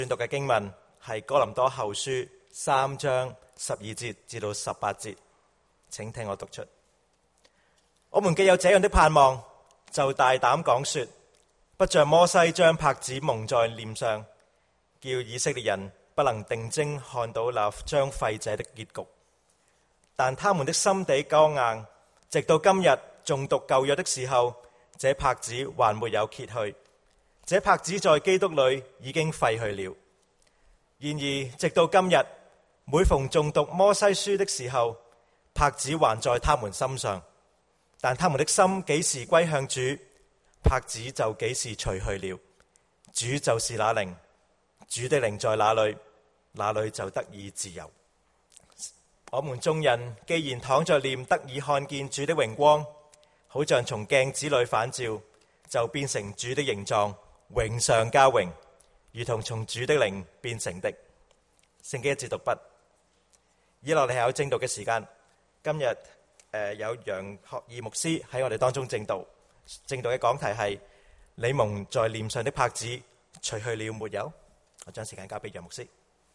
選讀嘅經文係哥林多後書3章12節至到18節，請聽我讀出。我們既有這樣的盼望，就大膽講說，不像摩西將帕子蒙在臉上，叫以色列人不能定睛看到那將廢者的結局。但他們的心地剛硬，直到今日誦讀舊約的時候，這帕子還沒有揭去。這帕子在基督裏已經廢去了。然而直到今日，每逢誦讀摩西書的時候，帕子還在他們心上。但他們的心幾時歸向主，帕子就幾時除去了。主就是那靈，主的靈在哪裏，那裏就得以自由。我們眾人既然躺着臉得以看見主的榮光，好像從鏡子裏反照，就變成主的形狀，榮上加榮，如同從主的靈變成的。聖經一節讀畢。以落嚟係有正道嘅時間。今日有楊學義牧師喺我哋當中正道。正道嘅講題係你蒙在臉上的帕子除去了沒有？我將時間交俾楊牧師。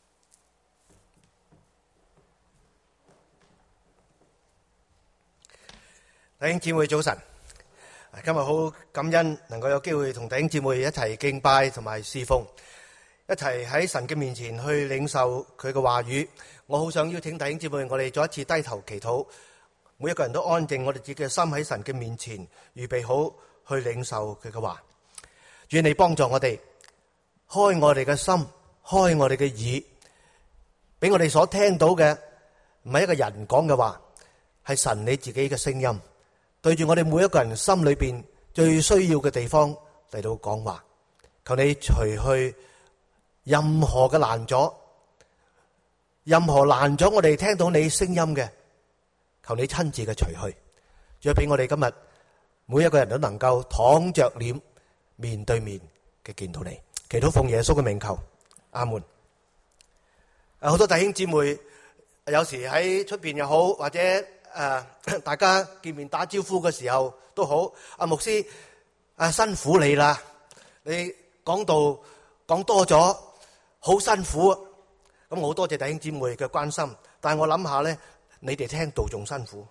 弟兄姊妹早晨，今日好感恩能夠有機會同弟兄姊妹一齊敬拜同埋侍奉，一齊喺神嘅面前去領受佢嘅話語。我好想邀請弟兄姊妹，我哋再一次低頭祈禱，每一個人都安靜我哋自己嘅心喺神嘅面前，預備好去領受佢嘅話。願你幫助我哋，開我哋嘅心，開我哋嘅耳，俾我哋所聽到嘅唔係一個人講嘅話，係神你自己嘅聲音，對住我哋每一個人心裏邊最需要嘅地方嚟到講話。求你除去任何嘅攔阻，任何攔阻我哋聽到你聲音嘅，求你親自嘅除去。再俾我哋今日每一個人都能夠躺着臉面對面嘅見到你。祈禱奉耶穌嘅名求，阿門。好多弟兄姊妹有時喺出邊又好，或者大家見面打招呼嘅時候都好，阿牧師辛苦你啦，你講道講多咗，好辛苦。咁我好多謝弟兄姊妹嘅關心，但係我諗下咧，你哋聽道仲辛苦。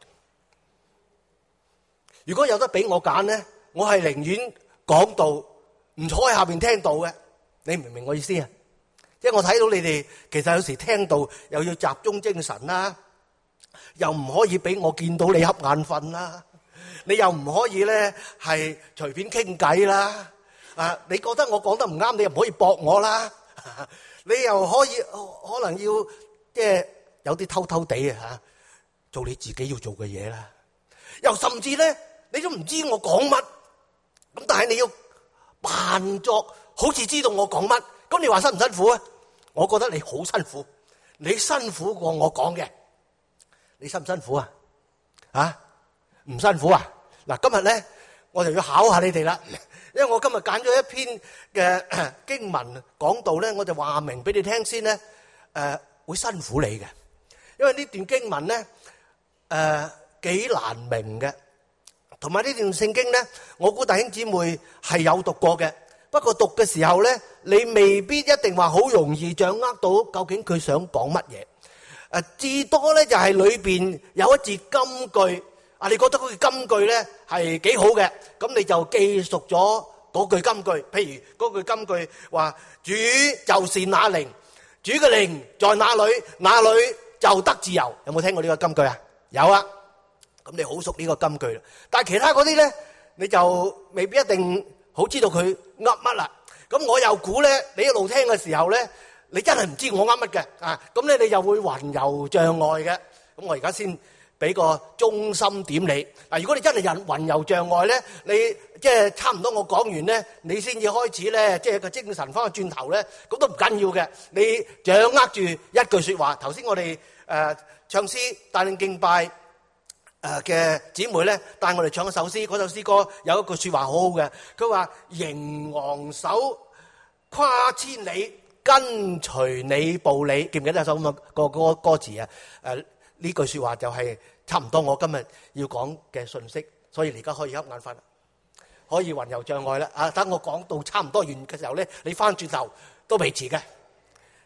如果有得俾我揀咧，我係寧願講道唔坐喺下邊聽道嘅。你明唔明我意思啊？因為我睇到你哋其實有時聽道又要集中精神啦，又唔可以俾我見到你瞌眼瞓啦，你又唔可以咧係隨便傾偈啦。你覺得我講得唔啱，你又唔可以駁我啦。你又可以可能要即係有啲偷偷地做你自己要做嘅嘢啦。又甚至咧，你都唔知我講乜，咁但係你要扮作好似知道我講乜，咁你話辛唔辛苦啊？我覺得你好辛苦，你辛苦過我講嘅。你辛唔辛苦啊？唔辛苦啊？嗱，今日咧我就要考下你哋啦，因為我今日揀咗一篇嘅經文講道咧，我就話明俾你聽先咧，會辛苦你嘅，因為呢段經文咧幾難明嘅，同埋呢段聖經咧，我估弟兄姊妹係有讀過嘅，不過讀嘅時候咧，你未必一定話好容易掌握到究竟佢想講乜嘢。至多咧就係裏邊有一節金句，你覺得嗰句金句咧係幾好嘅，咁你就記熟咗嗰句金句。譬如嗰句金句話：主就是那靈，主嘅靈在哪裏，哪裏就得自由。有冇聽過呢個金句啊？有啊，咁你好熟呢個金句啦。但係其他嗰啲咧，你就未必一定好知道佢噏乜啦。咁我又估咧，你一路聽嘅時候咧，你真係唔知我噏乜嘅，咁咧你又會魂遊障礙嘅。咁我而家先俾個中心點你。嗱，如果你真係魂遊障礙咧，你即係差唔多我講完咧，你先至開始咧，即係個精神翻去轉頭咧，咁都唔緊要嘅。你掌握住一句說話，頭先我哋唱詩帶領敬拜嘅姊妹咧，帶我哋唱一首詩，嗰首詩歌有一句說話好好嘅，佢話迎昂首跨千里，跟隨你步履。記唔記得有首咁嘅歌詞啊？呢句說話就係差唔多我今日要講嘅信息，所以你而家可以瞌眼瞓，可以魂遊障礙啦。等我講到差唔多完嘅時候咧，你翻轉頭都未遲嘅。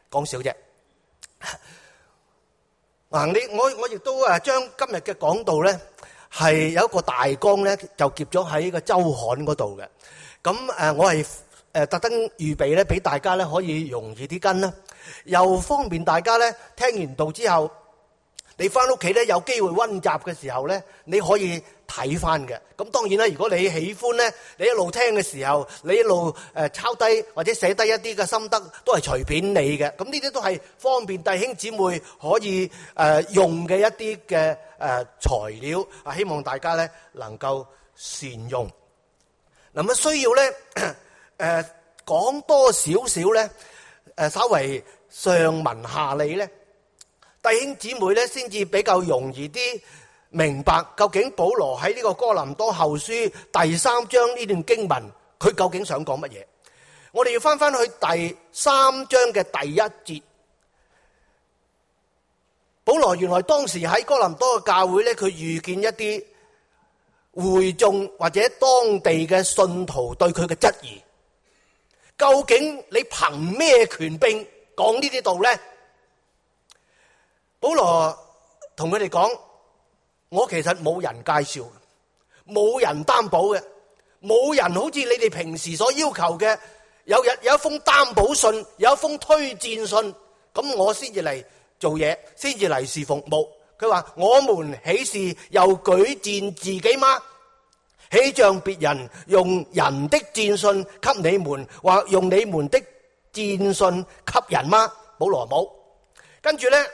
講笑啫。我亦都將今日嘅講道咧係有一個大綱咧，就夾咗喺個週刊嗰度嘅。咁我係特登預備咧，俾大家咧可以容易啲跟啦，又方便大家咧聽完道之後，你翻屋企咧有機會溫習嘅時候咧，你可以睇翻嘅。咁當然啦，如果你喜歡咧，你一路聽嘅時候，你一路抄低或者寫低一啲嘅心得，都係隨便你嘅。咁呢啲都係方便弟兄姊妹可以用嘅一啲嘅材料，希望大家咧能夠善用。咁需要咧講多少少咧稍為上文下理咧，弟兄姊妹咧先至比較容易啲明白究竟保羅喺呢個哥林多後書第3章呢段經文，佢究竟想講乜嘢？我哋要翻去第3章嘅第1節。保羅原來當時喺哥林多嘅教會咧，佢遇見一啲會眾或者當地嘅信徒對佢嘅質疑。究竟你憑咩權柄講呢啲道咧？保羅同佢哋講：我其實冇人介紹，冇人擔保嘅，冇人好似你哋平時所要求嘅，有一封擔保信，有一封推薦信，咁我先至嚟做嘢，先至嚟侍奉。冇，佢話我們豈是又舉薦自己嗎？豈像別人用人的薦信給你們，或用你們的薦信給人嗎？保羅冇。跟住呢，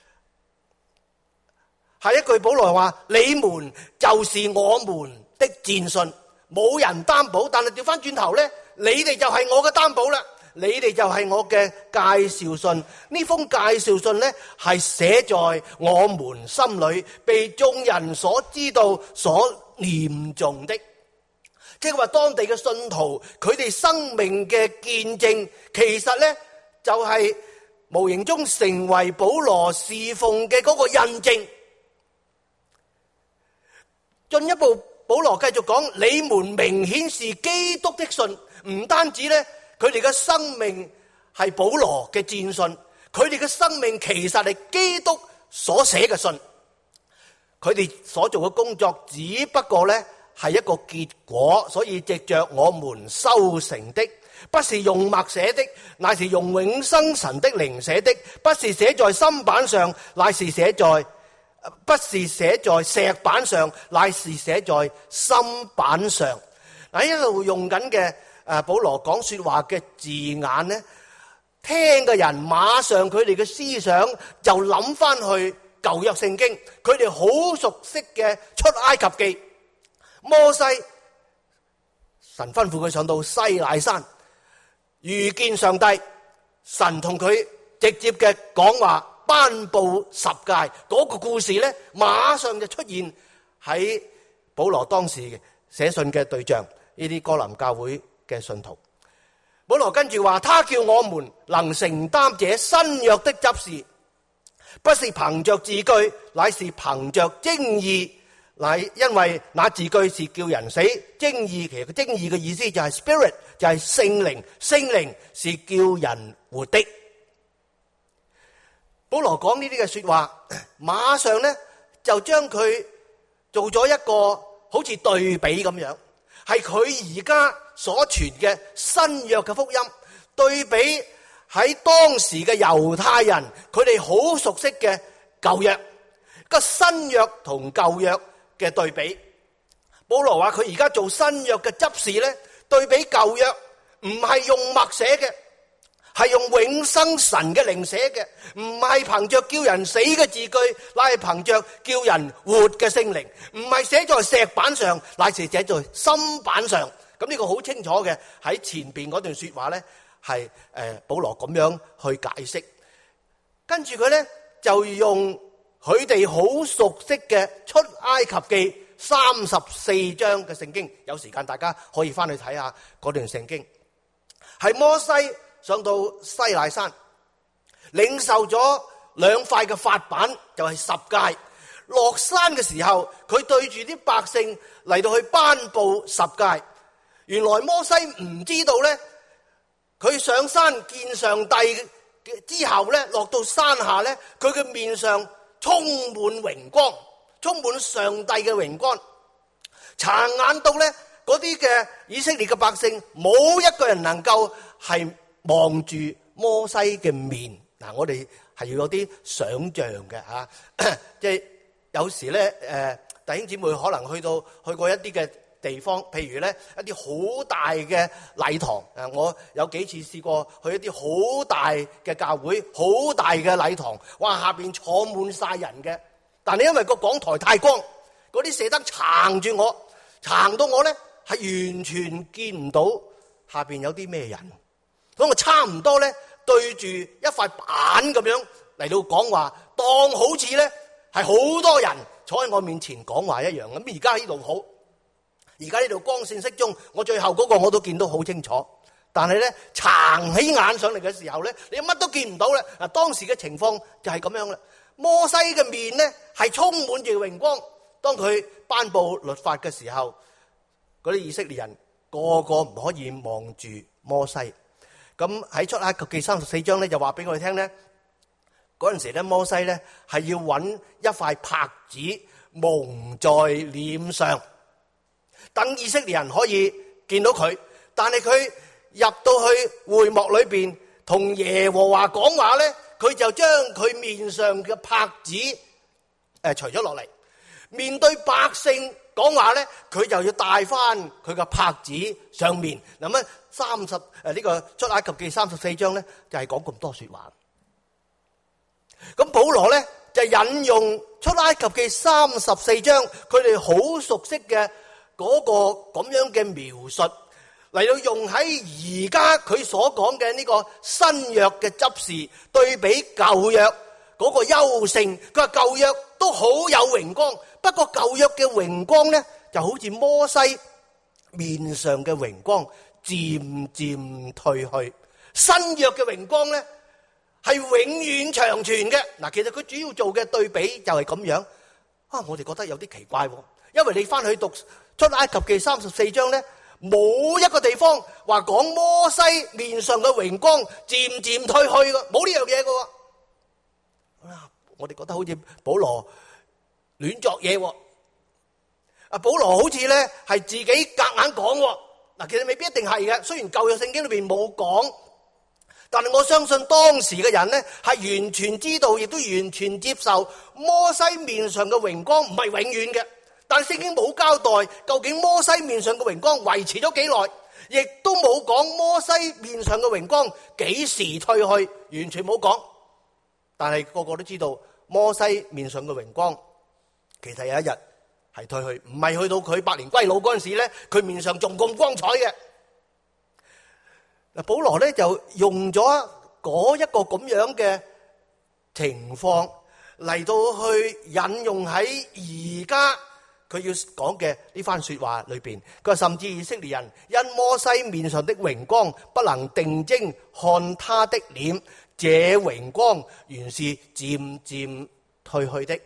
下一句保羅話：你們就是我們的薦信，冇人擔保，但係調翻轉頭呢，你哋就係我嘅擔保啦，你哋就係我嘅介紹信。呢封介紹信呢，係寫在我們心裏，被眾人所知道、所念誦的。即係話當地嘅信徒，佢哋生命嘅見證，其實呢就係無形中成為保羅侍奉嘅嗰個印證。進一步，保羅繼續講：你們明顯是基督的信。唔單止呢，佢哋嘅生命係保羅嘅薦信，佢哋嘅生命其實係基督所寫嘅信。佢哋所做嘅工作只不過呢係一個結果，所以藉着我們修成的，不是用墨寫的，乃是用永生神的靈寫的；不是寫在心板上，乃是寫在不是寫在石板上，乃是寫在心板上。嗱，一路用緊嘅保羅講說話嘅字眼呢，聽嘅人馬上佢哋嘅思想就諗翻去舊約聖經，佢哋好熟悉嘅出埃及記。摩西，神吩咐佢上到西乃山遇見上帝，神同佢直接嘅講話，頒布10誡。嗰個故事呢，馬上就出現喺保羅當時寫信嘅對象，呢啲哥林教會嘅信徒。保羅跟住話：他叫我們能承擔這新約的執事，不是憑着字句，乃是憑着精義。嗱，因為那字句是叫人死，精義其實個精義嘅意思就係 spirit， 就係聖靈，聖靈是叫人活的。保羅講呢啲嘅說話，馬上呢就將佢做咗一個好似對比咁樣，係佢而家所傳嘅新約嘅福音，對比喺當時嘅猶太人，佢哋好熟悉嘅舊約，個新約同舊約嘅對比。保羅話佢而家做新約嘅執事呢，對比舊約唔係用墨寫嘅，係用永生神嘅靈寫嘅，唔係憑着叫人死嘅字句，乃係憑着叫人活嘅聖靈，唔係寫在石板上，乃是寫在心板上。咁呢個好清楚嘅，喺前邊嗰段說話呢，係保羅咁樣去解釋。跟住佢呢就用佢哋好熟悉嘅出埃及記34章嘅聖經，有時間大家可以翻去睇下嗰段聖經。係摩西上到西乃山，領受咗2塊嘅法版，就係10誡。落山嘅時候，佢對住啲百姓嚟到去頒布10誡。原來摩西唔知道呢，佢上山見上帝之後咧，落到山下咧，佢嘅面上充滿榮光，充滿上帝嘅榮光，殘眼到咧嗰啲嘅以色列嘅百姓，冇一個人能夠係望住摩西嘅面。嗱，我哋係要有啲想像嘅嚇，即係有時咧弟兄姊妹可能去過一啲嘅地方，譬如咧一啲好大嘅禮堂，我有幾次試過去一啲好大嘅教會，好大嘅禮堂，哇，下邊坐滿晒人嘅，但係因為個講台太光，嗰啲射燈撐住我，撐到我咧係完全見唔到下邊有啲咩人，咁我差唔多咧對住一塊板咁樣嚟到講話，當好似咧係好多人坐喺我面前講話一樣。咁而家呢度好，而家呢度光線適中，我最後嗰個我都見到好清楚。但係咧撐起眼上嚟嘅時候咧，你乜都見唔到啦。嗱，當時嘅情況就係咁樣啦。摩西嘅面咧係充滿住榮光。當佢頒布律法嘅時候，嗰啲以色列人個個唔可以望住摩西。咁喺出埃及記34章咧就話俾我哋聽咧，嗰陣時咧摩西咧係要揾一塊帕子蒙在臉上，等以色列人可以見到佢。但係佢入到去會幕裏邊同耶和華講話咧，佢就將佢面上嘅帕子除咗落嚟，面對百姓講話咧，佢就要戴翻佢嘅帕子上面。咁啊呢個出埃及記34章咧就係講咁多說話。咁保羅咧就引用出埃及記34章，佢哋好熟悉嘅嗰個咁樣嘅描述嚟到用喺而家佢所講嘅呢個新約嘅執事，對比舊約嗰個優勝。佢話舊約都好有榮光，不過舊約嘅榮光咧就好似摩西面上嘅榮光漸漸退去，新約嘅榮光咧係永遠長存嘅。嗱，其實佢主要做嘅對比就係咁樣。我哋覺得有啲奇怪，因為你翻去讀出埃及記34章咧，冇一個地方話講摩西面上嘅榮光漸漸退去嘅，冇呢樣嘢嘅。我哋覺得好似保羅亂作嘢。保羅好似咧係自己夾硬講。嗱，其實未必一定係嘅。雖然舊約聖經裏邊冇講，但係我相信當時嘅人咧係完全知道，亦都完全接受摩西面上嘅榮光唔係永遠嘅。但係聖經冇交代究竟摩西面上嘅榮光維持咗幾耐，亦都冇講摩西面上嘅榮光幾時退去，完全冇講。但係個個都知道摩西面上嘅榮光其實有一日係退去，唔係去到佢百年歸老嗰陣時咧，佢面上仲咁光彩嘅。嗱，保羅咧就用咗嗰一個咁樣嘅情況嚟到去引用喺而家佢要講嘅呢番說話裏邊。佢話甚至以色列人因摩西面上的榮光不能定睛看他的臉，這榮光原是漸漸退去的。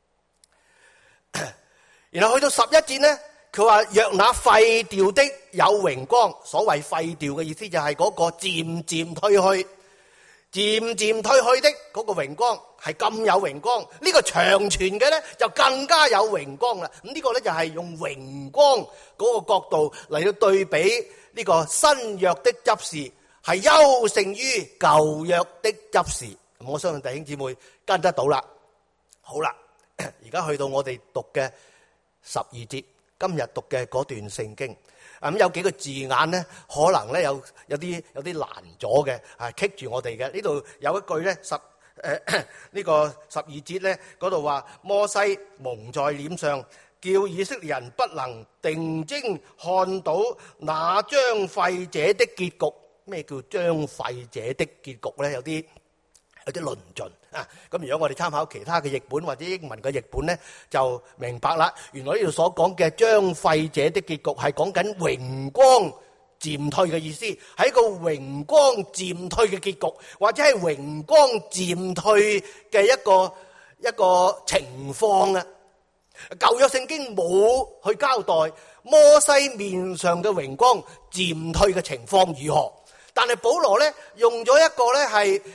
然後去到11節呢，佢話若那廢掉的有榮光，所謂廢掉嘅意思就係嗰個漸漸退去，漸漸退去的嗰個榮光係咁有榮光，呢個長存嘅呢就更加有榮光啦。咁呢個呢就係用榮光嗰個角度嚟到對比呢個新約的執事係優勝於舊約的執事。我相信弟兄姊妹跟得到啦。好啦，而家去到我哋讀嘅12節，今日讀嘅嗰段聖經，咁有幾個字眼咧，可能咧有啲難咗嘅，棘住我哋嘅。呢度有一句咧，呢個12節咧嗰度話摩西蒙在臉上，叫以色列人不能定睛看到那將廢者的結局。咩叫將廢者的結局咧？有啲論盡啊！咁如果我哋參考其他嘅譯本或者英文嘅譯本咧，就明白啦。原來呢度所講嘅將廢者的結局係講緊榮光漸退嘅意思，係一個榮光漸退嘅結局，或者係榮光漸退嘅一個情況啊！舊約聖經冇去交代摩西面上嘅榮光漸退嘅情況如何，但係保羅咧用咗一個咧係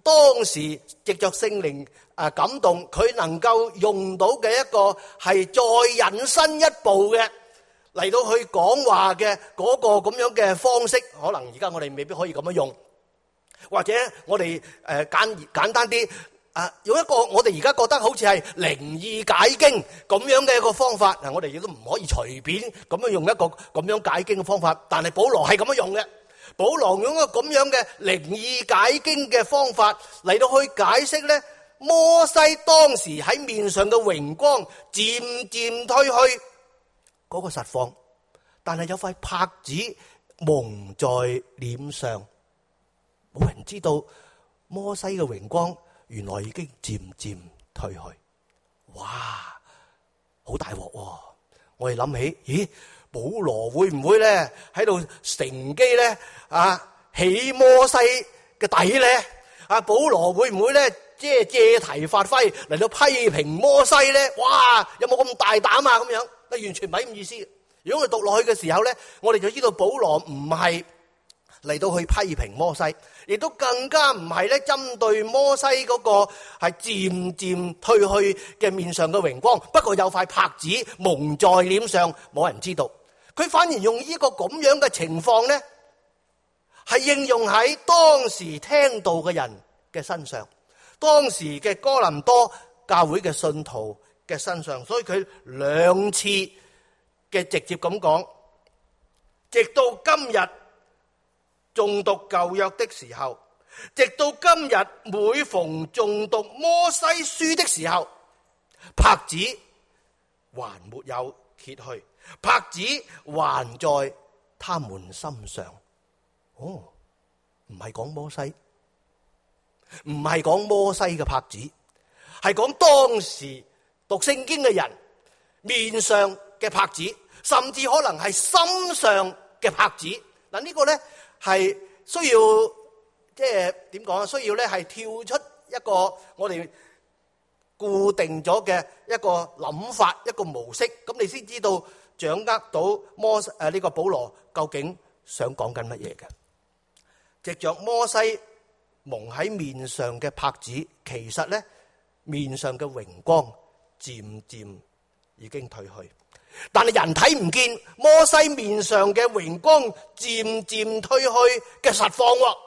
當時藉着聖靈感動，佢能夠用到嘅一個係再引申一步嘅嚟到去講話嘅嗰個咁樣嘅方式，可能而家我哋未必可以咁樣用，或者我哋簡單啲用一個我哋而家覺得好似係靈意解經咁樣嘅一個方法。我哋亦都唔可以隨便咁樣用一個咁樣解經嘅方法，但係保羅係咁樣用嘅。保羅用一個咁樣嘅靈意解經嘅方法嚟到去解釋咧，摩西當時喺面上嘅榮光漸漸褪去嗰個實況，但係有塊帕子蒙在臉上，冇人知道摩西嘅榮光原來已經漸漸褪去。哇，好大鑊喎！我哋諗起，咦？保羅會唔會咧喺度乘機咧起摩西嘅底咧？保羅會唔會咧即係借題發揮嚟到批評摩西咧？哇！有冇咁大膽啊？咁樣完全唔係咁意思。如果我哋讀落去嘅時候咧，我哋就知道保羅唔係嚟到去批評摩西，亦都更加唔係咧針對摩西嗰個係漸漸褪去嘅面上嘅榮光。不過有塊帕子蒙在臉上，冇人知道。佢反而用呢個咁樣嘅情況咧，係應用喺當時聽道嘅人嘅身上，當時嘅哥林多教會嘅信徒嘅身上。所以佢兩次嘅直接咁講，直到今日誦讀舊約的時候，直到今日每逢誦讀摩西書的時候，帕子還沒有揭去，帕子還在他們心上。唔係講摩西，唔係講摩西嘅帕子，係講當時讀聖經嘅人面上嘅帕子，甚至可能係心上嘅帕子。嗱，呢個咧係需要即係點講啊？需要咧係跳出一個我哋固定咗嘅一個諗法，一個模式，咁你先知道掌握到呢個保羅究竟想講緊乜嘢嘅。藉着摩西蒙喺面上嘅帕子，其實咧面上嘅榮光漸漸已經褪去，但係人睇唔見摩西面上嘅榮光漸漸褪去嘅實況。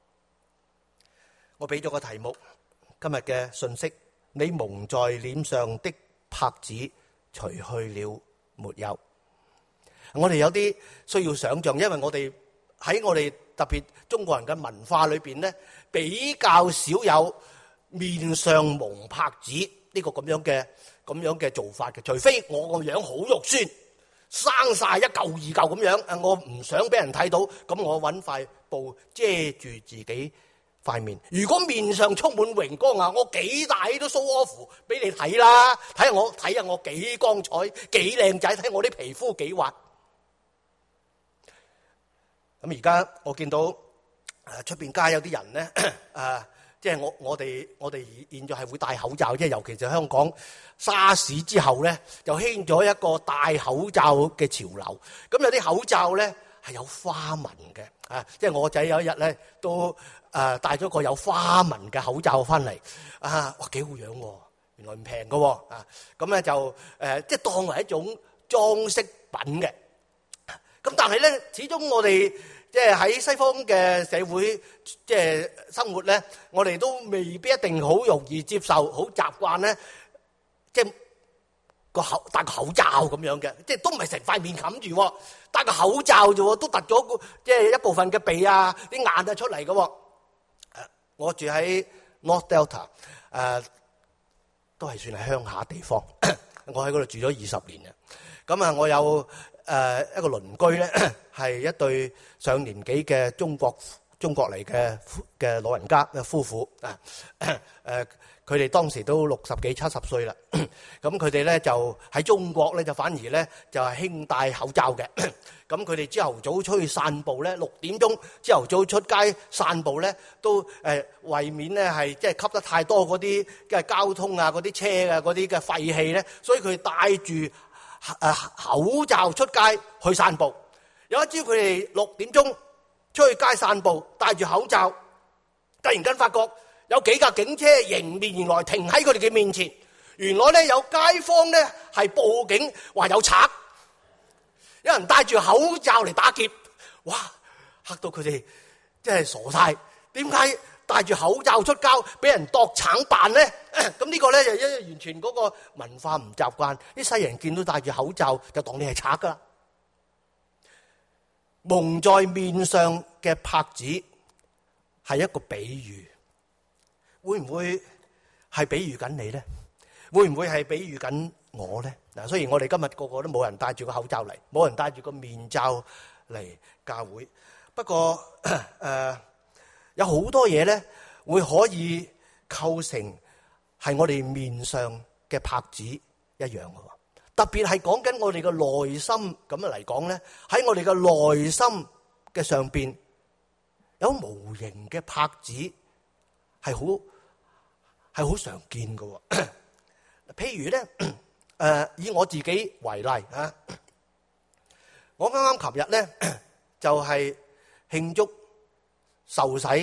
我俾咗個題目，今日嘅信息：你蒙在臉上的帕子除去了沒有？我哋有啲需要想象，因為我哋喺我哋特別中國人嘅文化裏邊咧，比較少有面上蒙帕子呢個咁樣嘅做法嘅。除非我個樣好肉酸，生晒一嚿二嚿咁樣，我唔想俾人睇到，咁我揾塊布遮住自己塊面。如果面上充滿榮光啊，我幾大都 show off 俾你睇啦，睇下我幾光彩，幾靚仔，睇我啲皮膚幾滑。咁而家我見到出邊街有啲人咧，即係我哋現在係會戴口罩，即係尤其是香港沙士之後咧，就興咗一個戴口罩嘅潮流。咁有啲口罩咧係有花紋嘅，即係我仔有一日咧都戴咗個有花紋嘅口罩翻嚟，哇幾好樣喎！原來唔平㗎喎，咁咧就即係當為一種裝飾品嘅。咁但係咧，始終我哋即係喺西方嘅社會即係生活咧，我哋都未必一定好容易接受、好習慣咧，即係戴個口罩咁樣嘅，即係都唔係成塊面冚住，戴個口罩啫，都突咗即係一部分嘅鼻啊、啲眼啊出嚟嘅。我住喺 North Delta， 都係算係鄉下地方，我喺嗰度住咗20年嘅。咁啊，我有一個鄰居咧，係一對上年紀嘅中國嚟嘅老人家嘅夫婦啊。佢哋當時都60幾70歲啦。咁佢哋咧就喺中國咧就反而咧就係興戴口罩嘅。咁佢哋朝頭早出去散步咧，6點鐘朝頭早出街散步咧，都為免咧係即係吸得太多嗰啲嘅交通啊、嗰啲車啊、嗰啲嘅廢氣咧，所以佢戴住口罩出街去散步。有一朝佢哋6點鐘出去街散步，戴住口罩，突然間發覺有幾架警車迎面而來，停喺佢哋嘅面前。原來咧有街坊咧係報警話有賊，有人戴住口罩嚟打劫。哇！嚇到佢哋真係傻晒。點解戴住口罩出郊俾人當橙扮咧？咁呢個咧就因為完全嗰個文化唔習慣，啲西人見到戴住口罩就當你係賊噶啦。蒙在面上嘅帕子係一個比喻，會唔會係比喻緊你咧？會唔會係比喻緊我咧？嗱，雖然我哋今日個個都冇人戴住個口罩嚟，冇人戴住個面罩嚟教會，不過有好多嘢咧會可以構成係我哋面上嘅帕子一樣嘅。特別係講緊我哋嘅內心咁樣嚟講咧，喺我哋嘅內心嘅上邊有無形嘅帕子係好常見嘅。譬如咧，以我自己為例啊，我啱啱琴日咧就係慶祝受洗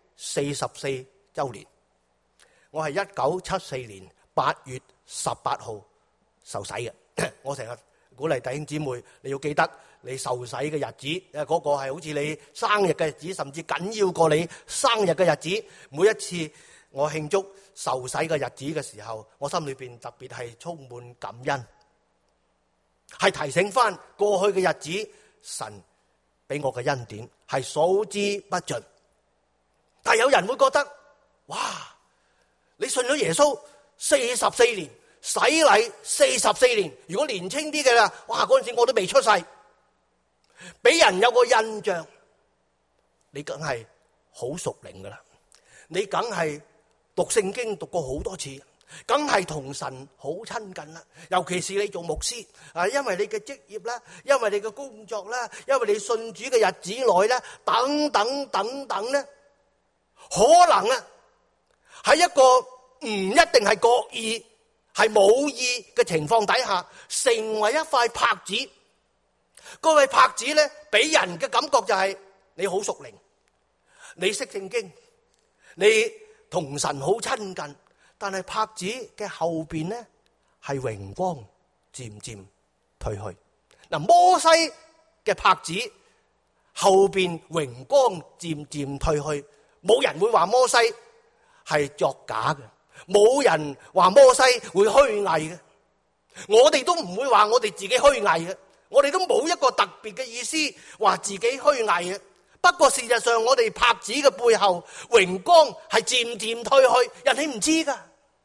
44週年。我係1974年8月18號受洗嘅。我成日鼓勵弟兄姊妹，你要記得你受洗嘅日子，因為嗰個係好似你生日嘅日子，甚至緊要過你生日嘅日子。每一次我慶祝受洗嘅日子嘅時候，我心裏邊特別係充滿感恩，係提醒翻過去嘅日子，神俾我嘅恩典係數之不盡。但係有人會覺得，哇！你信咗耶穌44年，洗禮44年，如果年輕啲嘅啦，哇！嗰陣時我都未出世，俾人有個印象，你梗係好屬靈噶啦，你梗係讀聖經讀過好多次，梗係同神好親近啦。尤其是你做牧師啊，因為你嘅職業啦，因為你嘅工作啦，因為你信主嘅日子內咧，等等等等咧，可能啊喺一個唔一定係國意，係冇意嘅情況底下，成為一塊帕子。嗰塊帕子咧，俾人嘅感覺就係你好屬靈，你識聖經，你同神好親近。但係帕子嘅後邊咧，係榮光漸漸退去。嗱，摩西嘅帕子後邊榮光漸漸退去，冇人會話摩西係作假嘅，冇人話摩西會虛偽嘅，我哋都唔會話我哋自己虛偽嘅，我哋都冇一個特別嘅意思話自己虛偽嘅。不過事實上，我哋帕子嘅背後榮光係漸漸退去，人哋唔知噶。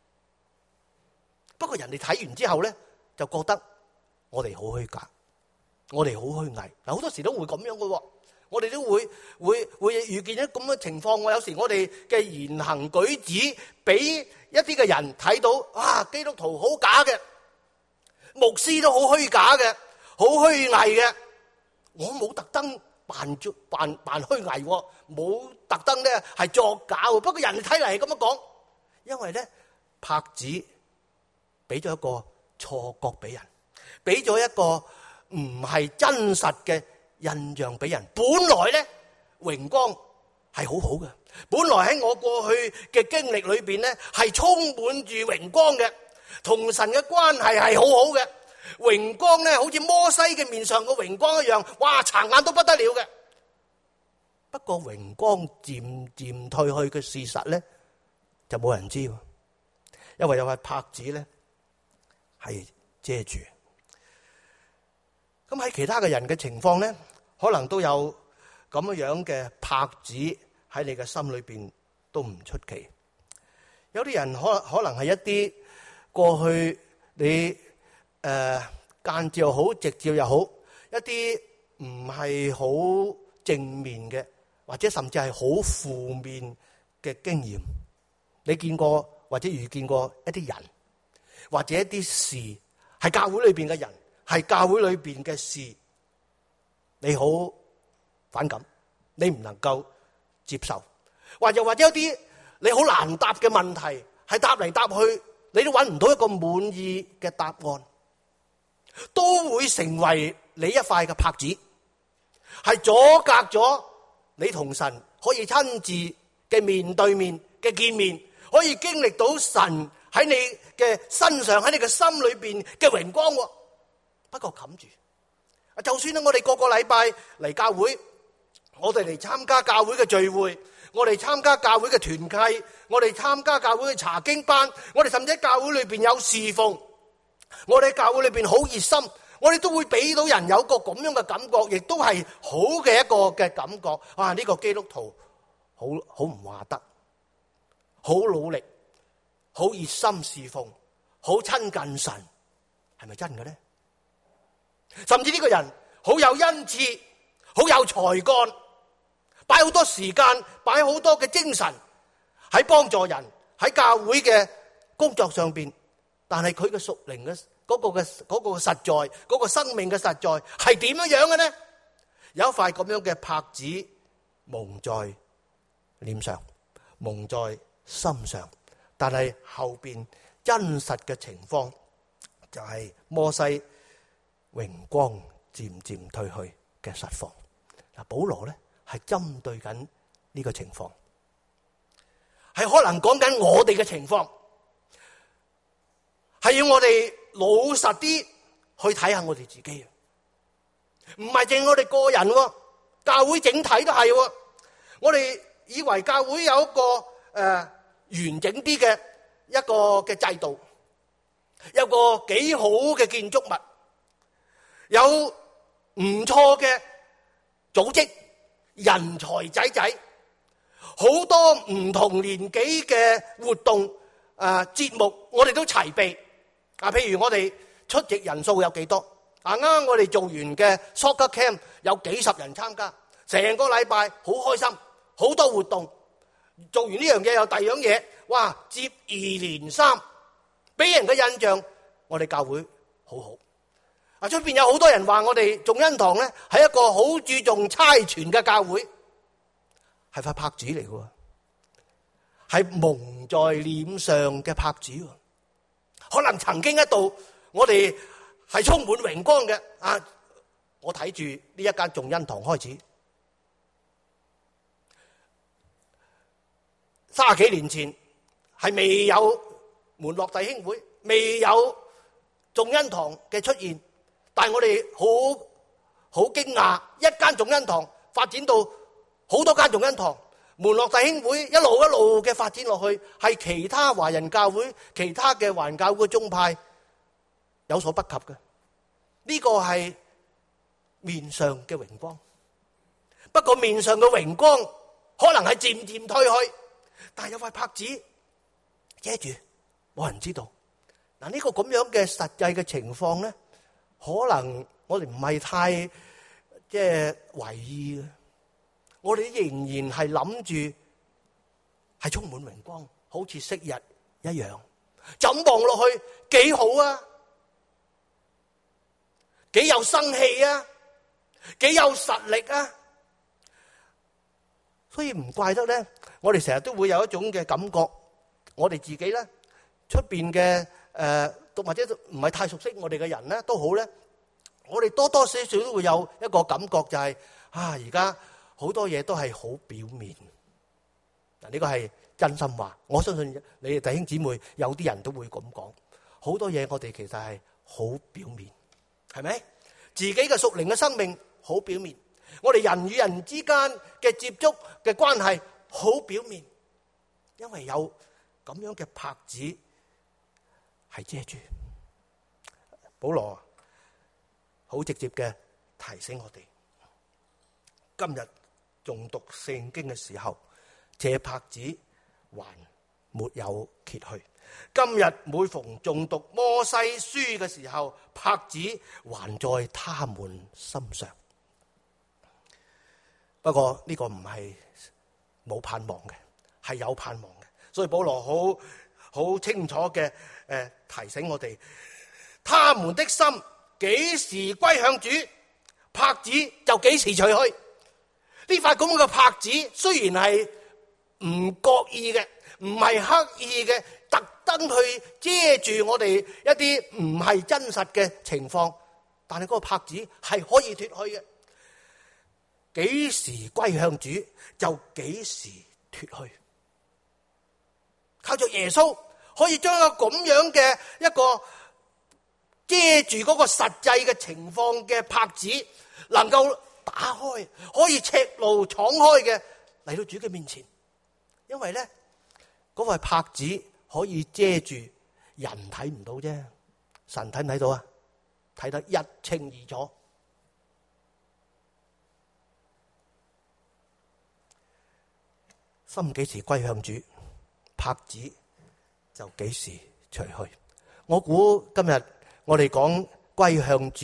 不過人哋睇完之後咧，就覺得我哋好虛假，我哋好虛偽。嗱，好多時都會咁樣嘅，我哋都會遇見一咁嘅情況。有時我哋嘅言行舉止俾一啲嘅人睇到，啊，基督徒好假嘅，牧師都好虛假嘅，好虛偽嘅。我冇特登扮虛偽，冇特登咧係作假。不過人哋睇嚟係咁樣講，因為咧帕子俾咗一個錯覺俾人，俾咗一個唔係真實嘅印象俾人。本來咧榮光係好好嘅，本來喺我過去嘅經歷裏邊咧係充滿住榮光嘅，同神嘅關係係好好嘅。榮光咧好似摩西嘅面上個榮光一樣，哇，殘眼都不得了嘅。不過榮光漸漸退去嘅事實咧，就冇人知，因為有塊帕子咧係遮住。咁喺其他嘅人嘅情況咧，可能都有咁樣嘅帕子喺你嘅心裏邊，都唔出奇。有啲人可能係一啲過去你間接又好，直接又好，一啲唔係好正面嘅，或者甚至係好負面嘅經驗。你見過或者遇見過一啲人，或者一啲事，係教會裏邊嘅人，係教會裏邊嘅事，你好反感，你唔能夠接受，或者有啲你好難答嘅問題，係答嚟答去，你都揾唔到一個滿意嘅答案，都會成為你一塊嘅帕子，係阻隔咗你同神可以親自嘅面對面嘅見面，可以經歷到神喺你嘅身上，喺你嘅心裏邊嘅榮光。不過冚住，就算我哋個個禮拜嚟教會，我哋嚟參加教會嘅聚會，我哋參加教會嘅團契，我哋參加教會嘅查經班，我哋甚至喺教會裏邊有侍奉，我哋喺教會裏邊好熱心，我哋都會俾到人有個咁樣嘅感覺，亦都係好嘅一個嘅感覺。啊，呢個基督徒好唔話得，好努力，好熱心侍奉，好親近神，係咪真嘅呢？甚至呢個人好有恩賜，好有才幹，擺好多時間，擺好多嘅精神喺幫助人，喺教會嘅工作上邊，但係佢嘅屬靈嘅嗰個實在，嗰個生命嘅實在係點樣樣嘅呢？有一塊咁樣嘅帕子蒙在臉上，蒙在心上，但係後邊真實嘅情況就係摩西榮光漸漸退去嘅實況。嗱，保羅咧係針對緊呢個情況，係可能講緊我哋嘅情況，係要我哋老實啲去睇下我哋自己，唔係淨我哋個人，教會整體都係。我哋以為教會有一個完整啲嘅一個嘅制度，有個幾好嘅建築物，有唔錯嘅組織，人才仔仔，好多唔同年紀嘅活動節目，我哋都齊備。譬如我哋出席人數有幾多？啱啱我哋做完嘅 Soccer Camp 有幾十人參加，成個禮拜好開心，好多活動。做完呢樣嘢有第二樣嘢，哇！接二連三，俾人嘅印象我哋教會好好。出邊有好多人話我哋眾恩堂咧係一個好注重差傳嘅教會，係塊帕子嚟嘅，係蒙在臉上嘅帕子。可能曾經一度我哋係充滿榮光嘅。我睇住呢一間眾恩堂開始30幾年前係未有門諾弟兄會，未有眾恩堂嘅出現，但係我哋好驚訝，一間眾恩堂發展到好多間眾恩堂，門諾弟兄會一路嘅發展落去，係其他華人教會、其他嘅華人教會宗派有所不及嘅。呢個係面上嘅榮光，不過面上嘅榮光可能係漸漸退去，但係有塊帕子遮住，冇人知道。嗱，呢個咁樣嘅實際嘅情況咧，可能我哋唔係太懷疑嘅，我哋仍然係諗住係充滿榮光，好似昔日一樣。就咁望落去幾好啊，幾有生氣啊，幾有實力啊。所以唔怪得咧，我哋成日都會有一種嘅感覺，我哋自己咧出邊嘅或者唔係太熟悉我哋嘅人咧都好咧，我哋多多少少都會有一個感覺，就係而家好多嘢都係好表面。嗱，呢個係真心話，我相信你哋弟兄姊妹有啲人都會咁講，好多嘢我哋其實係好表面，係咪？自己嘅屬靈嘅生命好表面，我哋人與人之間嘅接觸嘅關係好表面，因為有咁樣嘅帕子係遮住。保羅好直接嘅提醒我哋，今日誦讀聖經嘅時候，這帕子還沒有揭去。今日每逢誦讀摩西書嘅時候，帕子還在他們心上。不過呢個唔係冇盼望嘅，係有盼望嘅。所以保羅好清楚嘅提醒我哋，他們的心幾時歸向主，帕子就幾時除去。呢塊咁嘅帕子雖然係唔覺意嘅，唔係刻意嘅，特登去遮住我哋一啲唔係真實嘅情況，但係嗰個帕子係可以脫去嘅。幾時歸向主就幾時脫去。 着耶穌，可以將一個咁樣嘅一個遮住嗰個實際嘅情況嘅帕子，能夠打開，可以赤露敞開嘅嚟到主嘅面前。因為咧，嗰塊帕子可以遮住人睇唔到啫，神睇唔睇到啊？睇得一清二楚。心幾時歸向主，帕子就幾時除去。我估今日我哋講歸向主，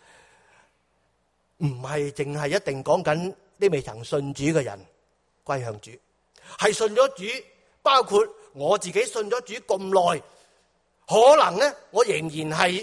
唔係淨係一定講緊啲未曾信主嘅人歸向主，係信咗主，包括我自己信咗主咁耐，可能咧我仍然係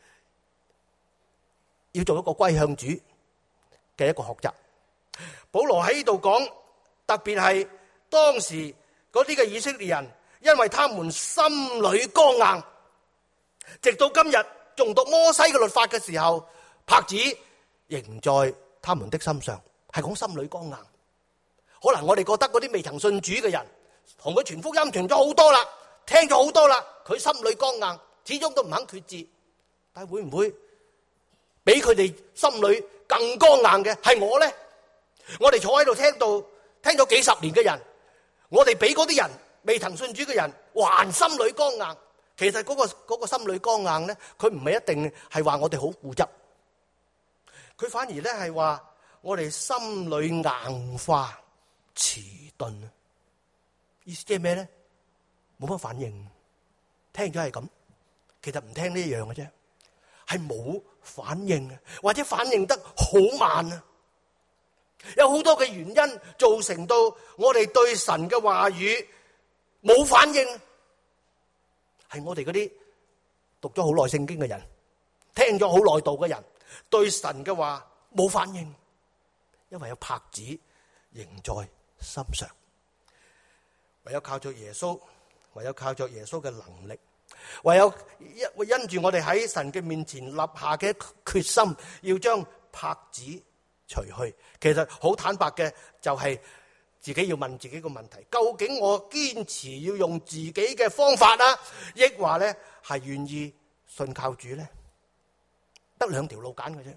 要做一個歸向主嘅一個學習。保羅喺呢度講，特別係當時嗰啲嘅以色列人，因為他們心裏剛硬，直到今日仲讀摩西嘅律法嘅時候，帕子仍在他們的心上，係講心裏剛硬。可能我哋覺得嗰啲未曾信主嘅人，同佢傳福音傳咗好多啦，聽咗好多啦，佢心裏剛硬，始終都唔肯決志。但係會唔會比佢哋心裏更剛硬嘅係我呢？我哋坐喺度聽咗幾十年嘅人，我哋比嗰啲人未曾信主嘅人還心裏剛硬。其實嗰個心裏剛硬咧，佢唔係一定係話我哋好固執，佢反而咧係話我哋心裏硬化遲鈍。意思即係咩咧？冇乜反應，聽咗係咁，其實唔聽呢一樣嘅啫，係冇反應啊，或者反應得好慢啊。有好多嘅原因造成到我哋對神嘅話語冇反應，係我哋嗰啲讀咗好耐聖經嘅人，聽咗好耐道嘅人，對神嘅話冇反應，因為有帕子仍在心上。唯有靠着耶穌，唯有靠着耶穌嘅能力，唯有因住我哋喺神嘅面前立下嘅決心，要將帕子除去。其實好坦白嘅，就係自己要問自己個問題：究竟我堅持要用自己嘅方法啊，抑或咧係願意信靠主咧？得兩條路揀嘅啫。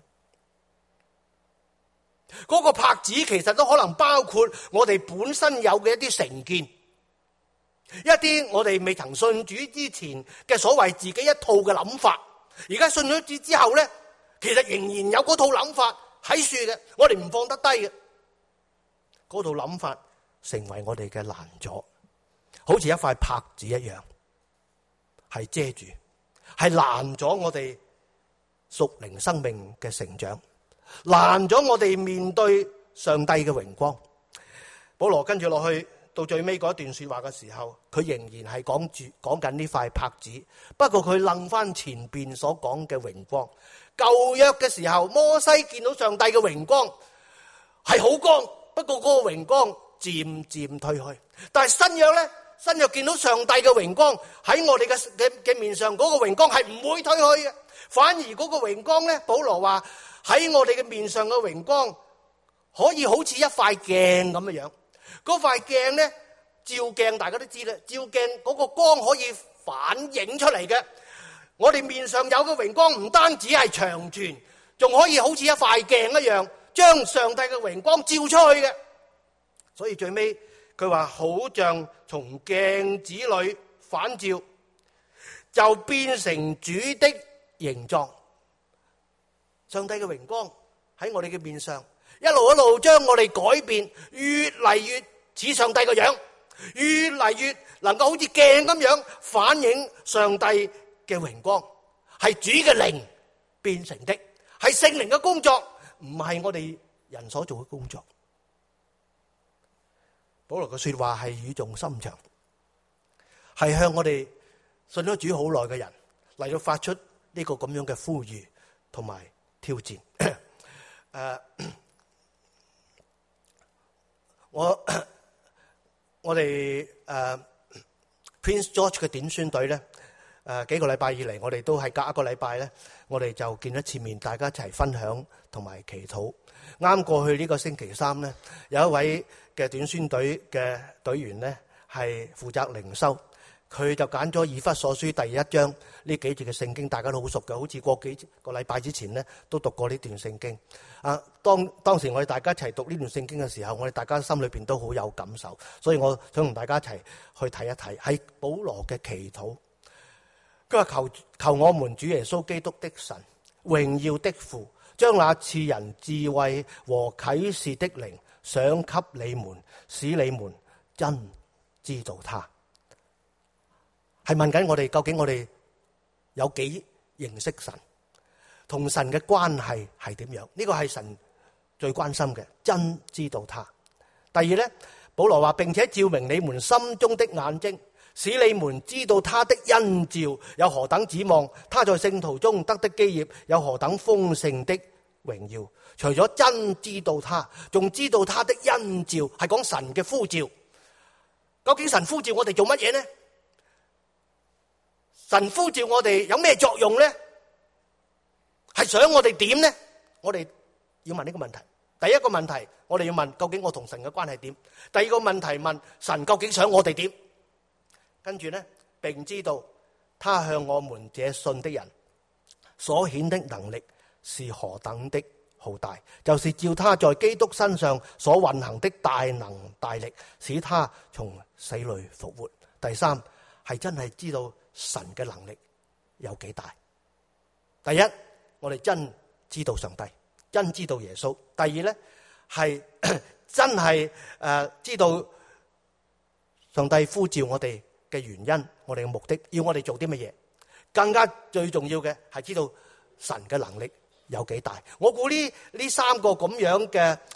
嗰個帕子其實都可能包括我哋本身有嘅一啲成見，一啲我哋未曾信主之前嘅所謂自己一套嘅諗法，而家信咗主之後咧，其實仍然有嗰套諗法喺樹嘅，我哋唔放得低嘅。嗰套諗法成為我哋嘅攔阻，好似一塊帕子一樣，係遮住，係攔咗我哋屬靈生命嘅成長，攔咗我哋面對上帝嘅榮光。保羅跟住落去到最尾嗰段說話嘅時候，佢仍然係講緊呢塊帕子，不過佢楞翻前邊所講嘅榮光。舊約嘅時候，摩西見到上帝嘅榮光係好光，不過嗰個榮光漸漸退去。但係新約咧，新約見到上帝嘅榮光喺我哋嘅面上，嗰個榮光係唔會退去嘅，反而嗰個榮光咧，保羅話喺我哋嘅面上嘅榮光可以好似一塊鏡咁嘅樣。嗰塊鏡咧，照鏡大家都知啦，照鏡嗰個光可以反映出嚟嘅。我哋面上有嘅榮光唔單止係長存，仲可以好似一塊鏡一樣，將上帝嘅榮光照出去嘅。所以最尾佢話，好像從鏡子裏反照，就變成主的形狀。上帝嘅榮光喺我哋嘅面上，一路將我哋改變，越嚟越似上帝嘅樣，越嚟越能夠好似鏡咁樣反映上帝嘅榮光，係主嘅靈變成的，係聖靈嘅工作，唔係我哋人所做嘅工作。保羅嘅說話係語重心長，係向我哋信咗主好耐嘅人嚟到發出呢個咁樣嘅呼籲同埋挑戰。我哋Prince George 嘅短宣隊咧，幾個禮拜以嚟，我哋都係隔一個禮拜咧，我哋就見一次面，大家一齊分享同埋祈禱。啱過去呢個星期三咧，有一位嘅短宣隊嘅隊員咧係負責靈修， 佢就揀咗以弗所書第1章呢幾節嘅聖經，大家都好熟嘅，好似過幾個禮拜之前呢都讀過呢段聖經。當時我哋大家一齊讀呢段聖經嘅時候，我哋大家心裏邊都好有感受，所以我想同大家一齊去睇一睇，係保羅嘅祈禱。佢話求我們主耶穌基督的神，榮耀的父，將那賜人智慧和啟示的靈賞給你們，使你們真知道他。係問緊我哋，究竟我哋有幾認識神，同神嘅關係係點樣？呢個係神最關心嘅，真知道他。第二呢，保羅話，並且照明你們心中的眼睛，使你們知道他的恩召有何等指望，他在聖徒中得的基業有何等豐盛的榮耀。除咗真知道他，仲知道他的恩召，係講神嘅呼召。究竟神呼召我哋做乜嘢呢？神呼召我哋有咩作用呢？係想我哋點呢？我哋要問呢個問題。第一個問題，我哋要問究竟我同神嘅關係點？第二個問題問神究竟想我哋點？跟住呢，並知道他向我們這信的人所顯的能力是何等的浩大，就是照他在基督身上所運行的大能大力，使他從死裏復活。第三，係真係知道神嘅能力有幾大。第一，我哋真知道上帝，真知道耶穌。第二呢，係真係知道上帝呼召我哋嘅原因，我哋嘅目的，要我哋做啲乜嘢。更加最重要嘅係知道神嘅能力有幾大。我估呢三個咁樣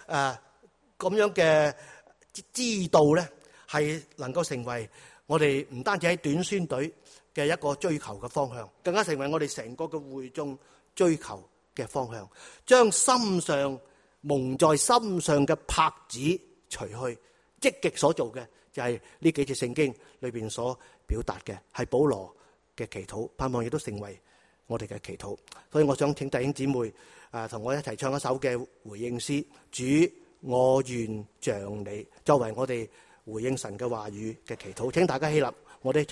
嘅知道呢，係能夠成為我哋唔單止喺短宣隊嘅一個追求嘅方向，更加成為我哋成個嘅會眾追求嘅方向。將心上蒙在心上嘅帕子除去，積極所做嘅就係呢幾節聖經裏邊所表達嘅，係保羅嘅祈禱，盼望亦都成為我哋嘅祈禱。所以我想請弟兄姊妹同我一齊唱一首嘅回應詩，主我願像你，作為我哋回應神嘅話語嘅祈禱。請大家起立，我哋一齊。